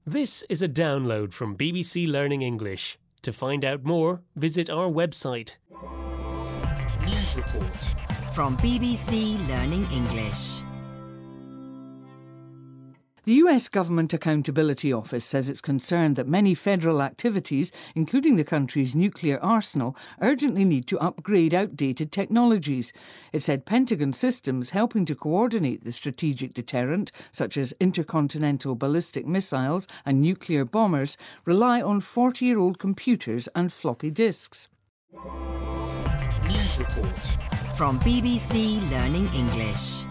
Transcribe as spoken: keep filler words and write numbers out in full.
This is a download from B B C Learning English. To find out more, visit our website. News report from B B C Learning English. The U S Government Accountability Office says it's concerned that many federal activities, including the country's nuclear arsenal, urgently need to upgrade outdated technologies. It said Pentagon systems helping to coordinate the strategic deterrent, such as intercontinental ballistic missiles and nuclear bombers, rely on forty-year-old computers and floppy disks. News report from B B C Learning English.